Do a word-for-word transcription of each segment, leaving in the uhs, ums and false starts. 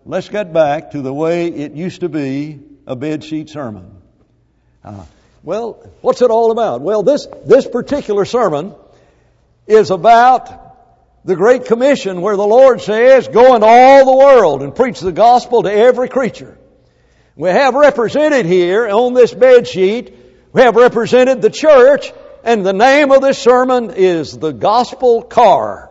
let's get back to the way it used to be, a bedsheet sermon. Uh, well, what's it all about? Well, this, this particular sermon is about the Great Commission, where the Lord says, go into all the world and preach the gospel to every creature. We have represented here on this bed sheet, we have represented the church, and the name of this sermon is the Gospel Car.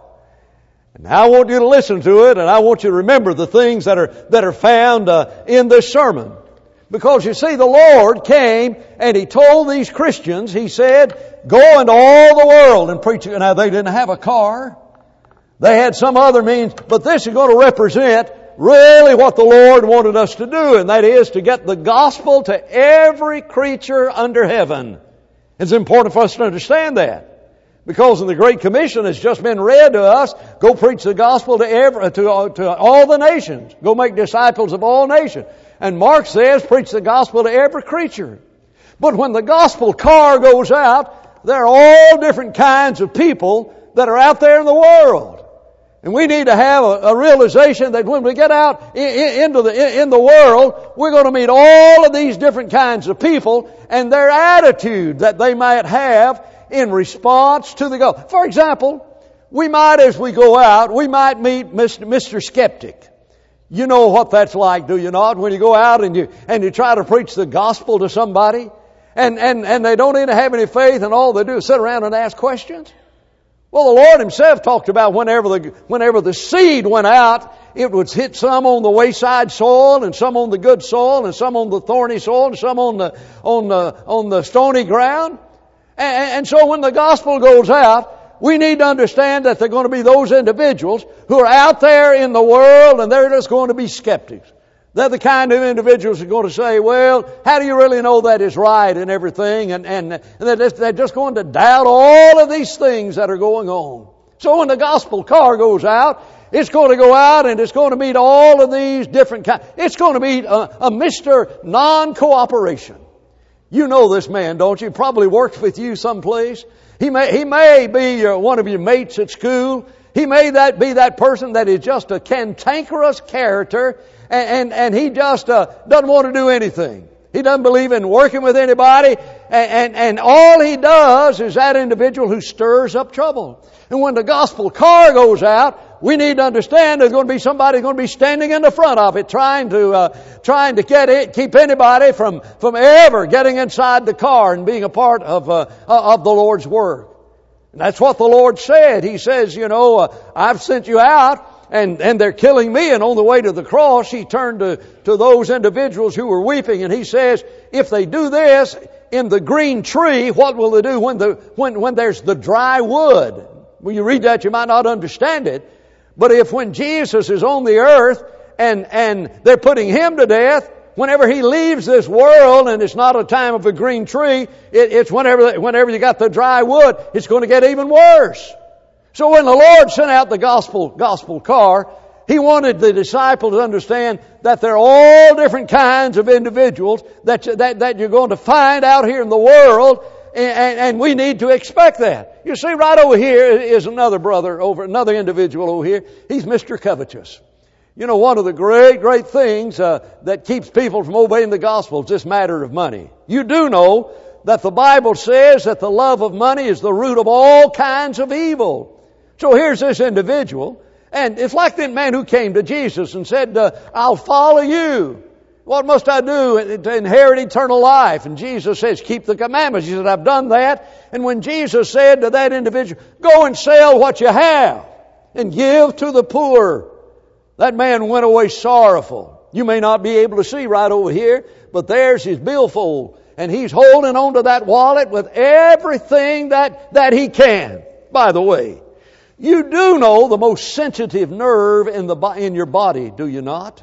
And I want you to listen to it, and I want you to remember the things that are that are found uh, in this sermon. Because you see, the Lord came and He told these Christians, He said, go into all the world and preach. Now, they didn't have a car. They had some other means, but this is going to represent really what the Lord wanted us to do, and that is to get the gospel to every creature under heaven. It's important for us to understand that, because in the Great Commission has just been read to us, go preach the gospel to every, to, to all the nations. Go make disciples of all nations. And Mark says, preach the gospel to every creature. But when the gospel car goes out, there are all different kinds of people that are out there in the world. And we need to have a, a realization that when we get out in, in, into the in, in the world, we're going to meet all of these different kinds of people and their attitude that they might have in response to the gospel. For example, we might, as we go out, we might meet Mister Mister Skeptic. You know what that's like, do you not? When you go out and you and you try to preach the gospel to somebody, and and and they don't even have any faith, and all they do is sit around and ask questions. Well, the Lord Himself talked about whenever the whenever the seed went out, it would hit some on the wayside soil, and some on the good soil, and some on the thorny soil, and some on the on the on the stony ground. And, and so, when the gospel goes out, we need to understand that there are going to be those individuals who are out there in the world, and they're just going to be skeptics. They're the kind of individuals who are going to say, well, how do you really know that is right and everything? And, and, and they're, just, they're just going to doubt all of these things that are going on. So when the gospel car goes out, it's going to go out and it's going to meet all of these different kinds. It's going to meet a, a Mister Non-Cooperation. You know this man, don't you? He probably works with you someplace. He may, he may be your, one of your mates at school. He may that be that person that is just a cantankerous character, and, and, and he just uh, doesn't want to do anything. He doesn't believe in working with anybody, and, and, and all he does is that individual who stirs up trouble. And when the gospel car goes out, we need to understand there's going to be somebody going to be standing in the front of it, trying to uh, trying to get it, keep anybody from from ever getting inside the car and being a part of uh, of the Lord's work. And that's what the Lord said. He says, you know, uh, I've sent you out. And, and they're killing me. And on the way to the cross, He turned to, to those individuals who were weeping. And He says, if they do this in the green tree, what will they do when the, when, when there's the dry wood? When you read that, you might not understand it. But if when Jesus is on the earth and, and they're putting Him to death, whenever He leaves this world and it's not a time of a green tree, it, it's whenever, whenever you got the dry wood, it's going to get even worse. So when the Lord sent out the gospel gospel car, He wanted the disciples to understand that there are all different kinds of individuals that that, that you're going to find out here in the world, and, and we need to expect that. You see, right over here is another brother, over another individual over here. He's Mister Covetous. You know, one of the great, great things uh, that keeps people from obeying the gospel is this matter of money. You do know that the Bible says that the love of money is the root of all kinds of evil. So here's this individual, and it's like that man who came to Jesus and said, uh, I'll follow you. What must I do to inherit eternal life? And Jesus says, keep the commandments. He said, I've done that. And when Jesus said to that individual, go and sell what you have and give to the poor, that man went away sorrowful. You may not be able to see right over here, but there's his billfold. And he's holding on to that wallet with everything that, that he can. By the way, you do know the most sensitive nerve in the in your body, do you not?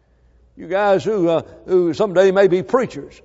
You guys who uh, who someday may be preachers,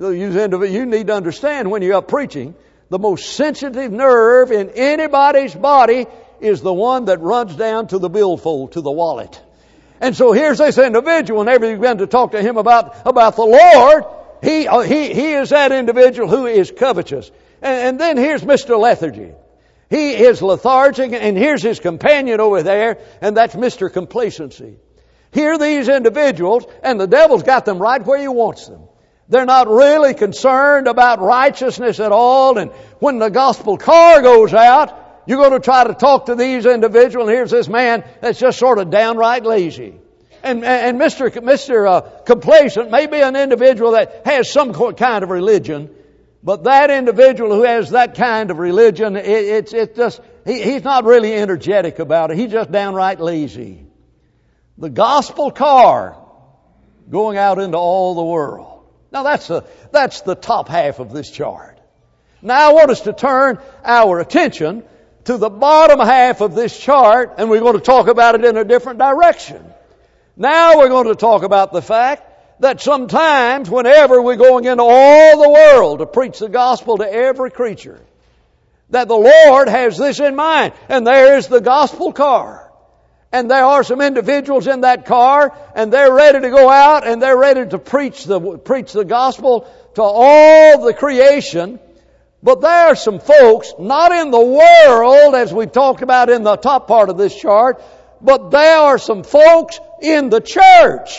you need to understand when you're up preaching, the most sensitive nerve in anybody's body is the one that runs down to the billfold, to the wallet. And so here's this individual, whenever you begin to talk to him about about the Lord, he uh, he he is that individual who is covetous. And, and then here's Mister Lethargy. He is lethargic, and here's his companion over there, and that's Mister Complacency. Here these individuals, and the devil's got them right where he wants them. They're not really concerned about righteousness at all. And when the gospel car goes out, you're going to try to talk to these individuals. And here's this man that's just sort of downright lazy. And, and Mister Mister Uh, complacent may be an individual that has some kind of religion. But that individual who has that kind of religion, it, it's it just, he, he's not really energetic about it. He's just downright lazy. The gospel car going out into all the world. Now that's the, that's the top half of this chart. Now I want us to turn our attention to the bottom half of this chart, and we're going to talk about it in a different direction. Now we're going to talk about the fact that sometimes whenever we're going into all the world to preach the gospel to every creature, that the Lord has this in mind. And there's the gospel car. And there are some individuals in that car, and they're ready to go out, and they're ready to preach the, preach the gospel to all the creation. But there are some folks, not in the world, as we talked about in the top part of this chart, but there are some folks in the church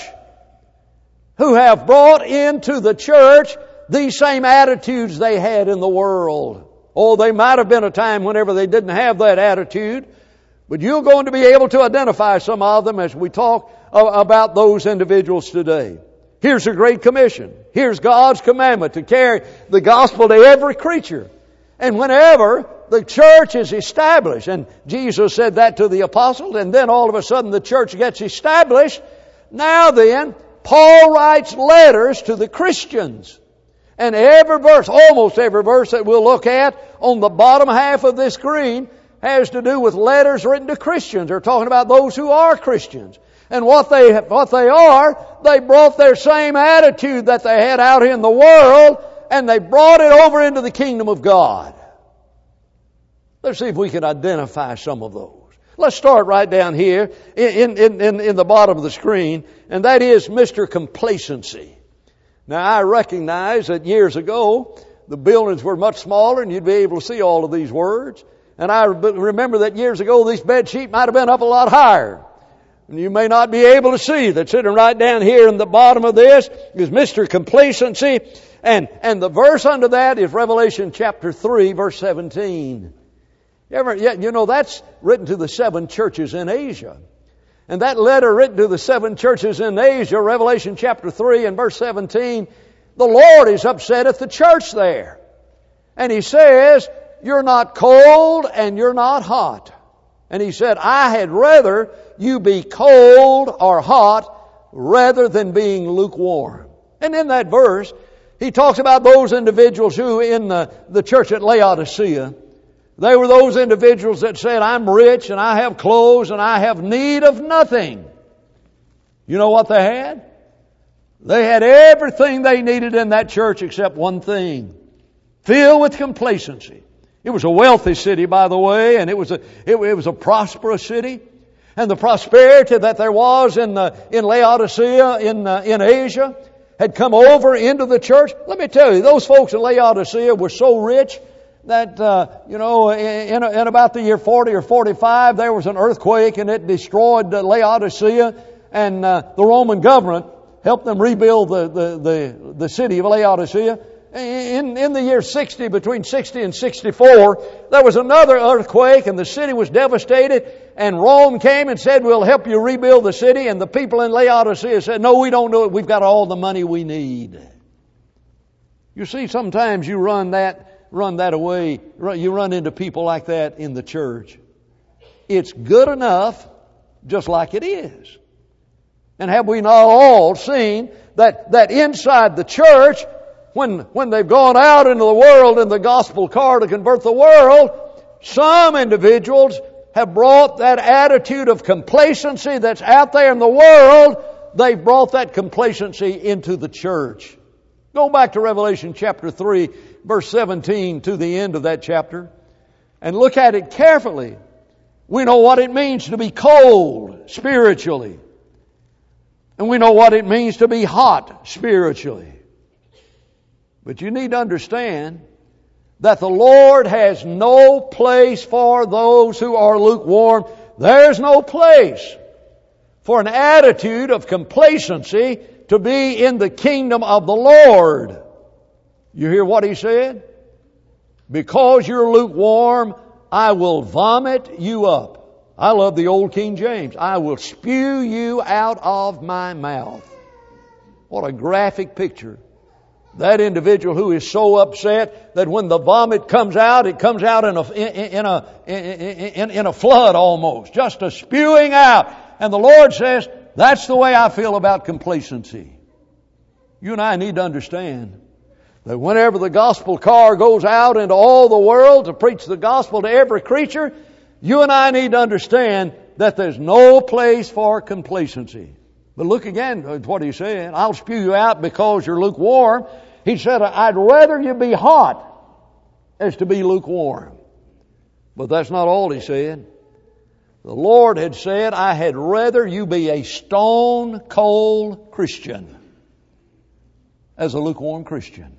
who have brought into the church these same attitudes they had in the world. Oh, they might have been a time whenever they didn't have that attitude, but you're going to be able to identify some of them as we talk about those individuals today. Here's the Great Commission. Here's God's commandment to carry the gospel to every creature. And whenever the church is established, and Jesus said that to the apostles, and then all of a sudden the church gets established, now then, Paul writes letters to the Christians. And every verse, almost every verse that we'll look at on the bottom half of this screen has to do with letters written to Christians. They're talking about those who are Christians. And what they, what they are, they brought their same attitude that they had out in the world, and they brought it over into the kingdom of God. Let's see if we can identify some of those. Let's start right down here in, in, in, in the bottom of the screen, and that is Mister Complacency. Now, I recognize that years ago, the buildings were much smaller, and you'd be able to see all of these words. And I remember that years ago, this bed sheet might have been up a lot higher. And you may not be able to see that sitting right down here in the bottom of this is Mister Complacency. And, and the verse under that is Revelation chapter three, verse seventeen. You ever, yeah, you know, that's written to the seven churches in Asia. And that letter written to the seven churches in Asia, Revelation chapter three and verse seventeen, the Lord is upset at the church there. And He says, you're not cold and you're not hot. And He said, I had rather you be cold or hot rather than being lukewarm. And in that verse, He talks about those individuals who in the, the church at Laodicea, they were those individuals that said, I'm rich and I have clothes and I have need of nothing. You know what they had? They had everything they needed in that church except one thing. Filled with complacency. It was a wealthy city, by the way, and it was a, it, it was a prosperous city. And the prosperity that there was in the, in Laodicea, in, uh, in Asia, had come over into the church. Let me tell you, those folks in Laodicea were so rich that, uh, you know, in, in about the year forty or forty-five, there was an earthquake and it destroyed Laodicea, and uh, the Roman government helped them rebuild the, the, the, the city of Laodicea. In, in the year sixty, between sixty and sixty-four, there was another earthquake and the city was devastated, and Rome came and said, we'll help you rebuild the city, and the people in Laodicea said, no, we don't do it. We've got all the money we need. You see, sometimes you run that Run that away. You run into people like that in the church. It's good enough just like it is. And have we not all seen that, that inside the church, when, when they've gone out into the world in the gospel car to convert the world, some individuals have brought that attitude of complacency that's out there in the world, they've brought that complacency into the church. Go back to Revelation chapter three, verse seventeen to the end of that chapter, and look at it carefully. We know what it means to be cold spiritually. And we know what it means to be hot spiritually. But you need to understand that the Lord has no place for those who are lukewarm. There's no place for an attitude of complacency to be in the kingdom of the Lord. You hear what he said? Because you're lukewarm, I will vomit you up. I love the old King James. I will spew you out of my mouth. What a graphic picture. That individual who is so upset that when the vomit comes out, it comes out in a, in a, in, in a flood almost. Just a spewing out. And the Lord says, that's the way I feel about complacency. You and I need to understand that whenever the gospel car goes out into all the world to preach the gospel to every creature, you and I need to understand that there's no place for complacency. But look again at what he said. I'll spew you out because you're lukewarm. He said, I'd rather you be hot as to be lukewarm. But that's not all he said. The Lord had said, I had rather you be a stone cold Christian as a lukewarm Christian.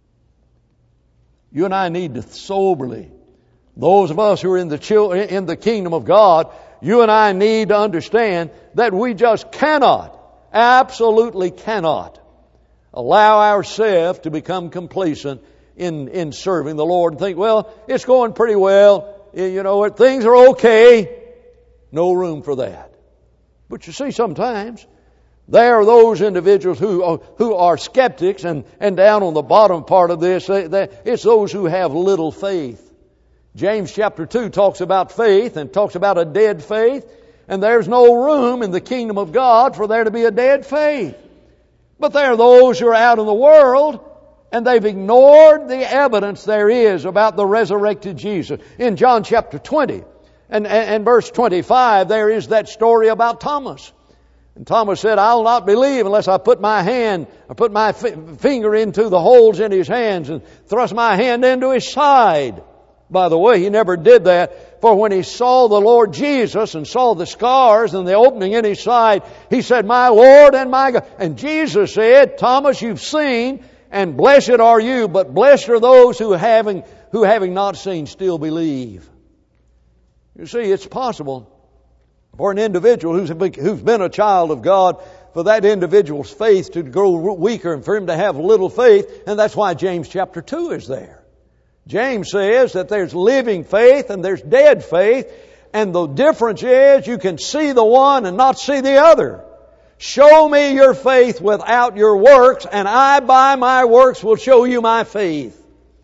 You and I need to soberly, those of us who are in the in the kingdom of God, you and I need to understand that we just cannot, absolutely cannot, allow ourselves to become complacent in, in serving the Lord and think, well, it's going pretty well, you know, things are okay. No room for that. But you see, sometimes there are those individuals who who are skeptics, and, and down on the bottom part of this, they, they, it's those who have little faith. James chapter two talks about faith and talks about a dead faith, and there's no room in the kingdom of God for there to be a dead faith. But there are those who are out in the world, and they've ignored the evidence there is about the resurrected Jesus. In John chapter twenty and, and, and verse twenty-five, there is that story about Thomas. And Thomas said, I'll not believe unless I put my hand, or put my f- finger into the holes in his hands and thrust my hand into his side. By the way, he never did that, for when he saw the Lord Jesus and saw the scars and the opening in his side, he said, my Lord and my God. And Jesus said, Thomas, you've seen, and blessed are you, but blessed are those who having, who having not seen still believe. You see, it's possible for an individual who's who's been a child of God, for that individual's faith to grow weaker and for him to have little faith. And that's why James chapter two is there. James says that there's living faith and there's dead faith. And the difference is you can see the one and not see the other. Show me your faith without your works, and I by my works will show you my faith.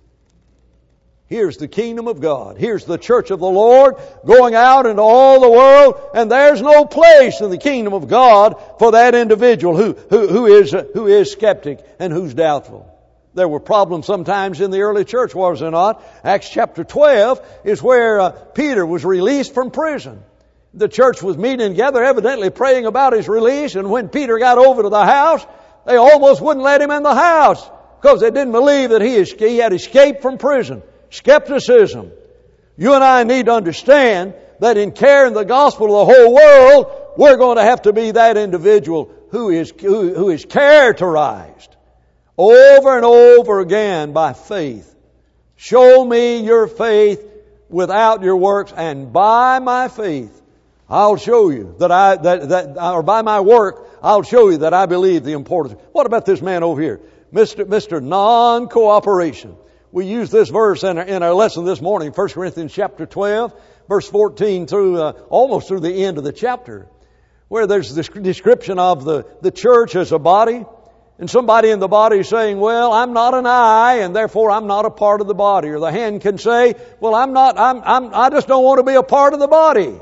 Here's the kingdom of God. Here's the church of the Lord going out into all the world, and there's no place in the kingdom of God for that individual who, who, who is, who is skeptic and who's doubtful. There were problems sometimes in the early church, was there not? Acts chapter twelve is where uh, Peter was released from prison. The church was meeting together, evidently praying about his release, and when Peter got over to the house, they almost wouldn't let him in the house because they didn't believe that he, he had escaped from prison. Skepticism. You and I need to understand that in carrying the gospel to the whole world, we're going to have to be that individual who is, who, who is characterized over and over again by faith. Show me your faith without your works, and by my faith, I'll show you that I, that, that, or by my work, I'll show you that I believe the importance. What about this man over here? Mister Mister Non-Cooperation. We use this verse in our, in our lesson this morning, First Corinthians chapter twelve, verse fourteen through, uh, almost through the end of the chapter, where there's this description of the, the church as a body, and somebody in the body is saying, well, I'm not an eye, and therefore I'm not a part of the body. Or the hand can say, well, I'm not, I'm, I'm, I just don't want to be a part of the body.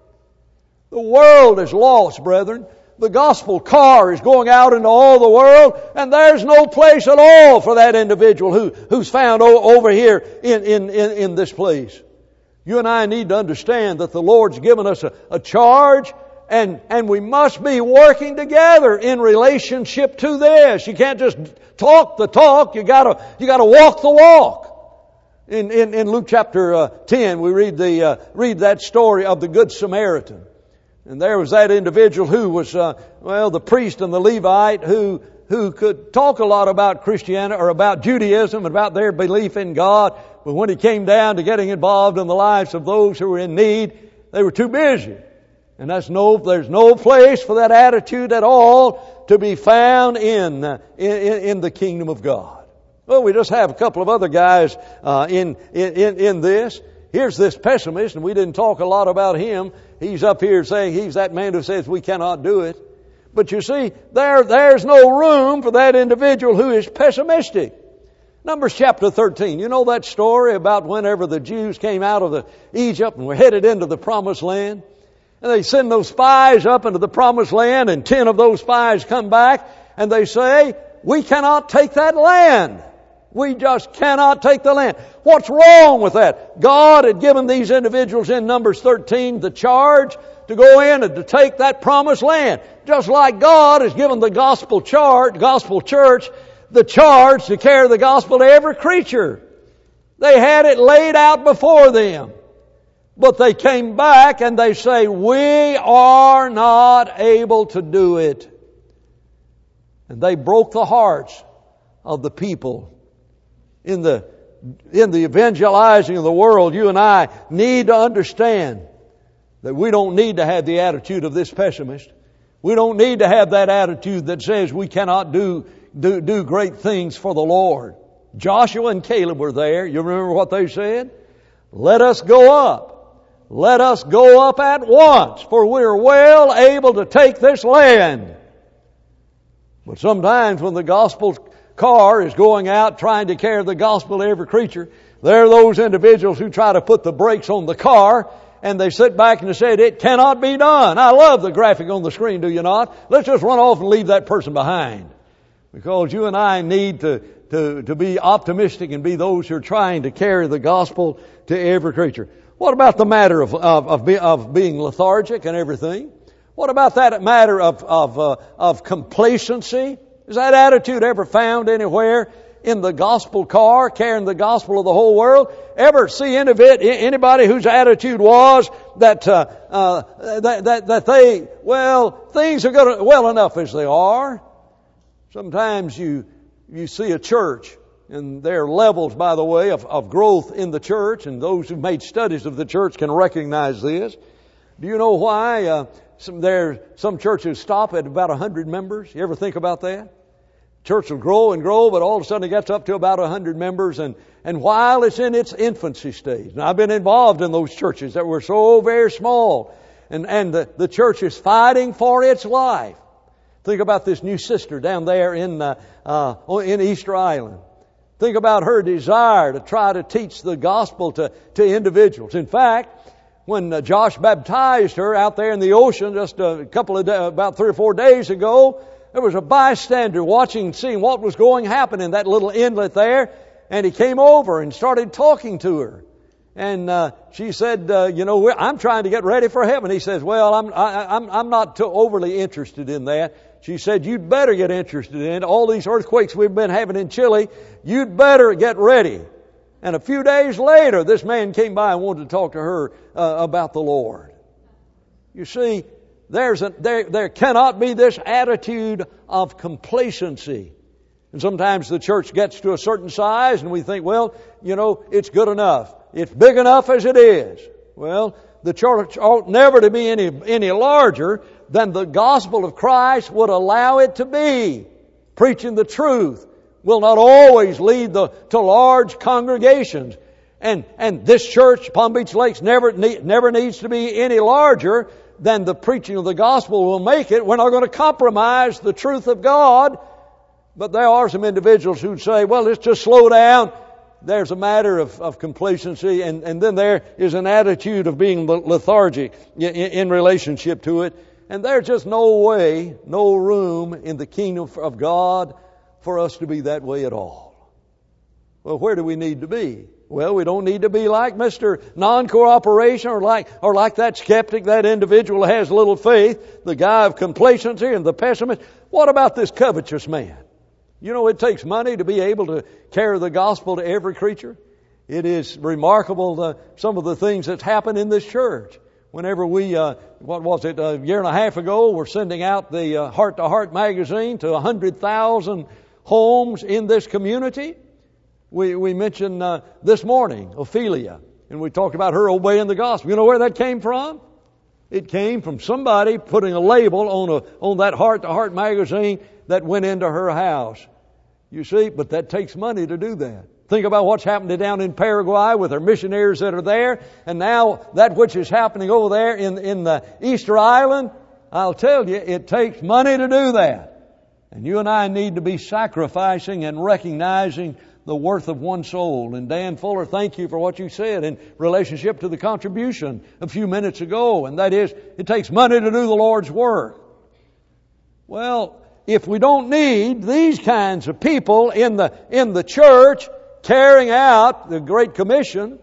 The world is lost, brethren. The gospel car is going out into all the world, and there's no place at all for that individual who, who's found o- over here in, in, in, in this place. You and I need to understand that the Lord's given us a, a charge, and, and we must be working together in relationship to this. You can't just talk the talk, you gotta, you gotta walk the walk. In, in, in Luke chapter uh, ten, we read the, uh, read that story of the Good Samaritan. And there was that individual who was, uh, well, the priest and the Levite who, who could talk a lot about Christianity or about Judaism and about their belief in God. But when it came down to getting involved in the lives of those who were in need, they were too busy. And that's no, there's no place for that attitude at all to be found in, uh, in, in the kingdom of God. Well, we just have a couple of other guys uh, in, in, in this. Here's this pessimist, and we didn't talk a lot about him. He's up here saying he's that man who says we cannot do it. But you see, there, there's no room for that individual who is pessimistic. Numbers chapter thirteen. You know that story about whenever the Jews came out of the Egypt and were headed into the promised land? And they send those spies up into the promised land, and ten of those spies come back and they say, we cannot take that land. We just cannot take the land. What's wrong with that? God had given these individuals in Numbers thirteen the charge to go in and to take that promised land. Just like God has given the gospel charge, gospel church, the charge to carry the gospel to every creature. They had it laid out before them. But they came back and they say, we are not able to do it. And they broke the hearts of the people. In the, in the evangelizing of the world, you and I need to understand that we don't need to have the attitude of this pessimist. We don't need to have that attitude that says we cannot do, do, do great things for the Lord. Joshua and Caleb were there. You remember what they said? Let us go up. Let us go up at once, for we are well able to take this land. But sometimes when the gospel car is going out trying to carry the gospel to every creature, there are those individuals who try to put the brakes on the car, and they sit back and they say, it cannot be done. I love the graphic on the screen, do you not? Let's just run off and leave that person behind. Because you and I need to, to, to be optimistic and be those who are trying to carry the gospel to every creature. What about the matter of, of, of, be, of being lethargic and everything? What about that matter of, of, uh, of complacency? Is that attitude ever found anywhere in the gospel car, carrying the gospel of the whole world? Ever see any of it, anybody whose attitude was that, uh, uh, that, that, that they, well, things are good, well enough as they are? Sometimes you, you see a church, and there are levels, by the way, of, of growth in the church, and those who've made studies of the church can recognize this. Do you know why uh, some, there, some churches stop at about one hundred members? You ever think about that? Church will grow and grow, but all of a sudden it gets up to about one hundred members, and, and while it's in its infancy stage. Now, I've been involved in those churches that were so very small, and, and the, the church is fighting for its life. Think about this new sister down there in, uh, uh, in Easter Island. Think about her desire to try to teach the gospel to, to individuals. In fact, when uh, Josh baptized her out there in the ocean just a couple of days, about three or four days ago, there was a bystander watching, seeing what was going to happen in that little inlet there, and he came over and started talking to her. And uh, she said, uh, you know, I'm trying to get ready for heaven. He says, well, I'm I, I'm I'm not too overly interested in that. She said, you'd better get interested in it. All these earthquakes we've been having in Chile, you'd better get ready. And a few days later, this man came by and wanted to talk to her uh, about the Lord. You see, there's a, there, there cannot be this attitude of complacency. And sometimes the church gets to a certain size and we think, well, you know, it's good enough. It's big enough as it is. Well, the church ought never to be any, any larger than the gospel of Christ would allow it to be. Preaching the truth will not always lead the, to large congregations. And, and this church, Palm Beach Lakes, never, need, never needs to be any larger than the preaching of the gospel will make it. We're not going to compromise the truth of God. But there are some individuals who say, well, let's just slow down. There's a matter of, of complacency, and, and then there is an attitude of being lethargic in, in relationship to it. And there's just no way, no room in the kingdom of God for us to be that way at all. Well, where do we need to be? Well, we don't need to be like Mister Non-Cooperation or like, or like that skeptic, that individual who has little faith, the guy of complacency and the pessimist. What about this covetous man? You know, it takes money to be able to carry the gospel to every creature. It is remarkable, uh, some of the things that's happened in this church. Whenever we, uh, what was it, a year and a half ago, we're sending out the uh, Heart to Heart magazine to one hundred thousand homes in this community. We, we mentioned uh, this morning, Ophelia, and we talked about her obeying the gospel. You know where that came from? It came from somebody putting a label on a, on that Heart to Heart magazine that went into her house. You see, but that takes money to do that. Think about what's happening down in Paraguay with our missionaries that are there, and now that which is happening over there in, in the Easter Island. I'll tell you, it takes money to do that. And you and I need to be sacrificing and recognizing the worth of one soul. And Dan Fuller, thank you for what you said in relationship to the contribution a few minutes ago. And that is, it takes money to do the Lord's work. Well, if we don't need these kinds of people in the, in the church carrying out the Great Commission,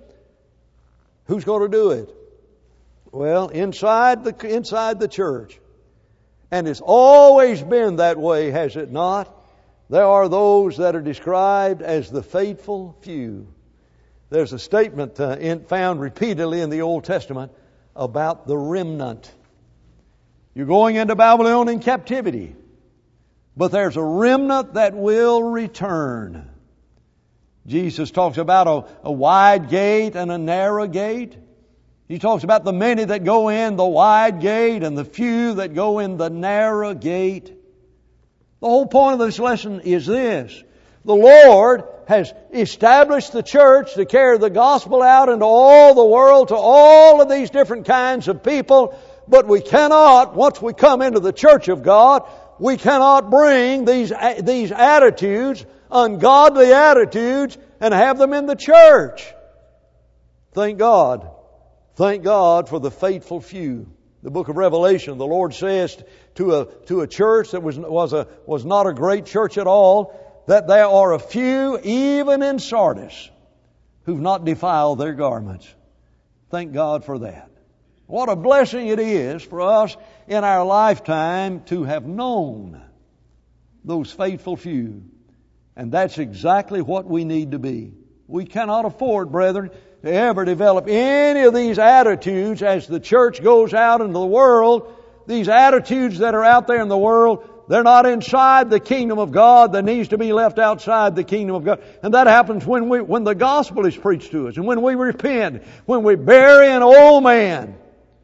who's going to do it? Well, inside the, inside the church. And it's always been that way, has it not? There are those that are described as the faithful few. There's a statement uh, in, found repeatedly in the Old Testament about the remnant. You're going into Babylon in captivity, but there's a remnant that will return. Jesus talks about a, a wide gate and a narrow gate. He talks about the many that go in the wide gate and the few that go in the narrow gate. The whole point of this lesson is this. The Lord has established the church to carry the gospel out into all the world, to all of these different kinds of people. But we cannot, once we come into the church of God, we cannot bring these, these attitudes, ungodly attitudes, and have them in the church. Thank God. Thank God for the faithful few. The book of Revelation, the Lord says to a, to a church that was, was, a, was not a great church at all, that there are a few, even in Sardis, who've not defiled their garments. Thank God for that. What a blessing it is for us in our lifetime to have known those faithful few. And that's exactly what we need to be. We cannot afford, brethren, to ever develop any of these attitudes as the church goes out into the world. These attitudes that are out there in the world, they're not inside the kingdom of God. That needs to be left outside the kingdom of God. And that happens when we, when the gospel is preached to us, and when we repent, when we bury an old man.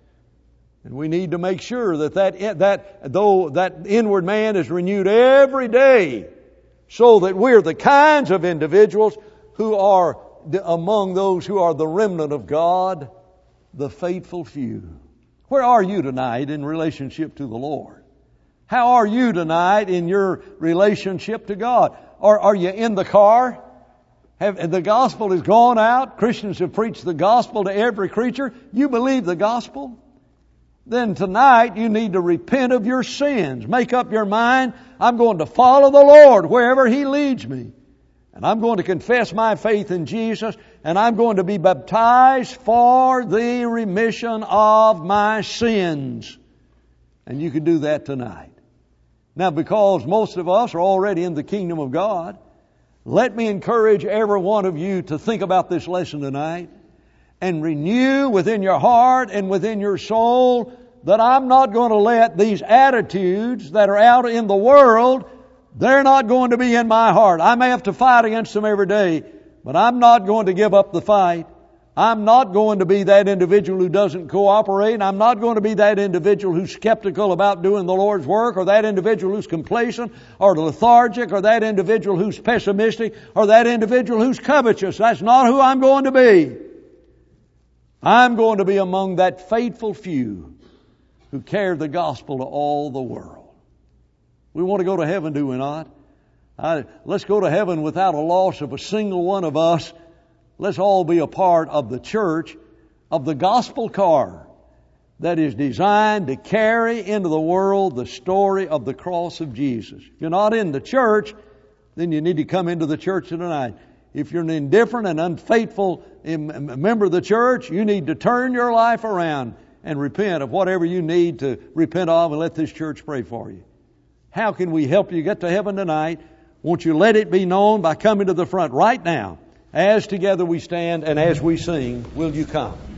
And we need to make sure that that, that though that inward man is renewed every day, so that we're the kinds of individuals who are among those who are the remnant of God, the faithful few. Where are you tonight in relationship to the Lord? How are you tonight in your relationship to God? Are, are you in the car? Have, the gospel has gone out. Christians have preached the gospel to every creature. You believe the gospel? Then tonight you need to repent of your sins. Make up your mind, I'm going to follow the Lord wherever He leads me. And I'm going to confess my faith in Jesus, and I'm going to be baptized for the remission of my sins. And you can do that tonight. Now, because most of us are already in the kingdom of God, let me encourage every one of you to think about this lesson tonight and renew within your heart and within your soul that I'm not going to let these attitudes that are out in the world, they're not going to be in my heart. I may have to fight against them every day, but I'm not going to give up the fight. I'm not going to be that individual who doesn't cooperate. I'm not going to be that individual who's skeptical about doing the Lord's work, or that individual who's complacent or lethargic, or that individual who's pessimistic, or that individual who's covetous. That's not who I'm going to be. I'm going to be among that faithful few who carry the gospel to all the world. We want to go to heaven, do we not? I, let's go to heaven without a loss of a single one of us. Let's all be a part of the church, of the gospel car that is designed to carry into the world the story of the cross of Jesus. If you're not in the church, then you need to come into the church tonight. If you're an indifferent and unfaithful member of the church, you need to turn your life around and repent of whatever you need to repent of, and let this church pray for you. How can we help you get to heaven tonight? Won't you let it be known by coming to the front right now? As together we stand and as we sing, will you come?